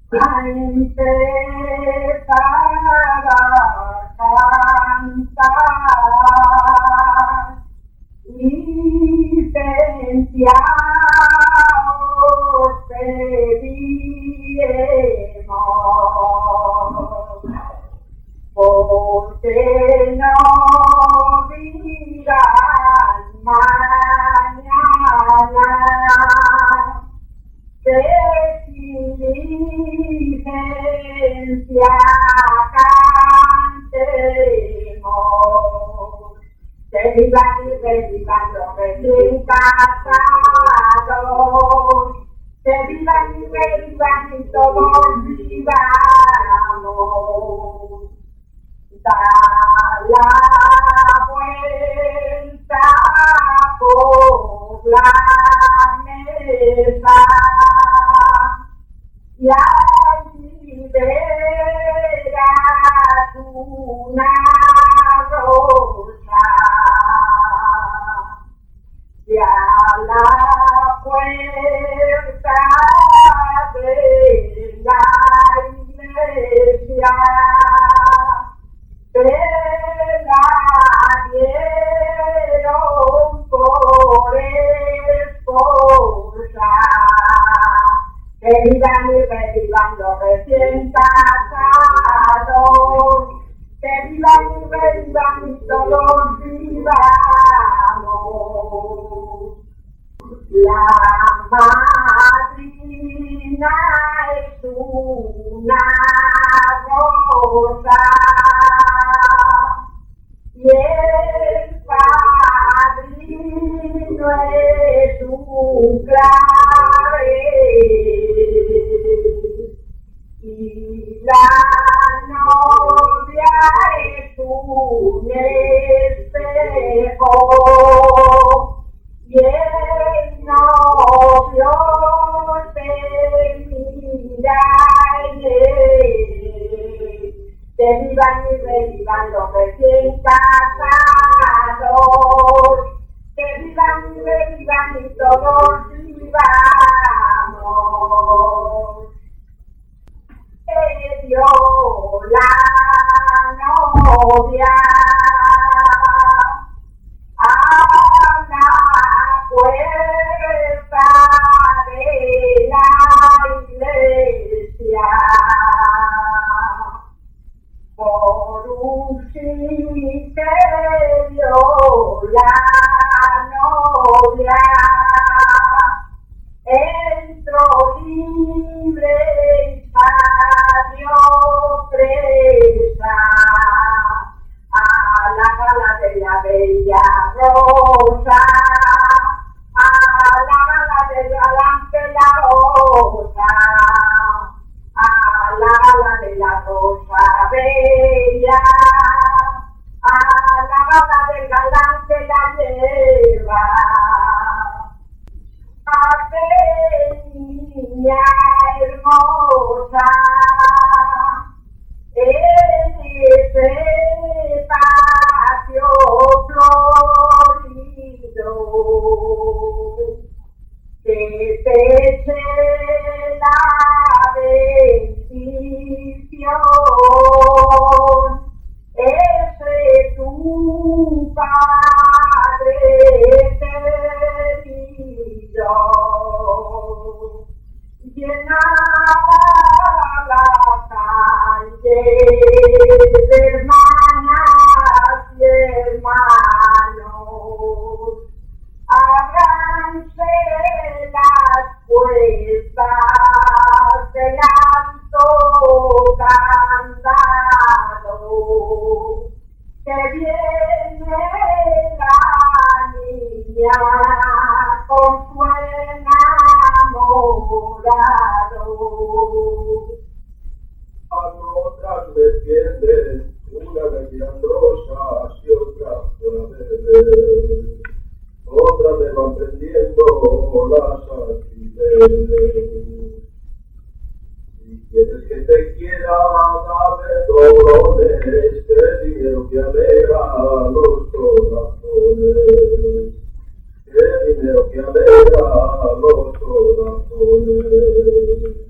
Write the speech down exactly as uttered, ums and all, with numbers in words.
a empezar a cantar, licenciados pediremos, porque no digan mañana que sin licencia cantemos, que vivan y revivan los recién casados, que vivan y revivan y todos vivamos. Da la vuelta por la mesa y allí verás una rosa, y a la puerta de la iglesia te la dieron por esposa, que vivan y revivan los recién casados, que vivan y revivan y todos vivamos. La madrina es una rosa y el padrino es un clavel y la novia es un espejo y el novio te mira en él, que vivan y revivan los recién casados, que vivan y revivan y todos vivamos. Que dio la novia a la puerta de la iglesia, por un misterio la novia entró libre y salió presa a la gala de la bella rosa, a la gala del galán que la rosa, a la gala de la rosa bella, a la gala del galán que la lleva. Ave niña hermosa, en ese patio florido, que te eche la bendición, ese tu Padre querido, llenaba la calle de hermanas y hermanos, abranse las puertas del alto candado, que viene la niña con su enamorado. A otras defienden, una vendían rosas y otras fuera verdes, otras me van prendiendo las alfileres. Si quieres que te quiera, dame dolores, que dinero que alegra los corazones, que dinero que alegra los corazones.